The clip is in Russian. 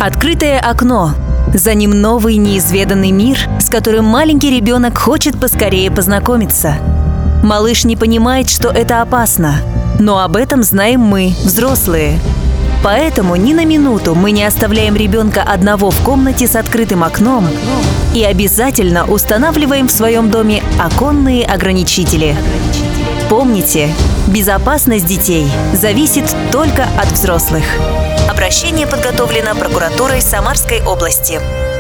Открытое окно. За ним новый неизведанный мир, с которым маленький ребенок хочет поскорее познакомиться. Малыш не понимает, что это опасно, но об этом знаем мы, взрослые. Поэтому ни на минуту мы не оставляем ребенка одного в комнате с открытым окном и обязательно устанавливаем в своем доме оконные ограничители. Помните, безопасность детей зависит только от взрослых. Обращение подготовлено прокуратурой Самарской области.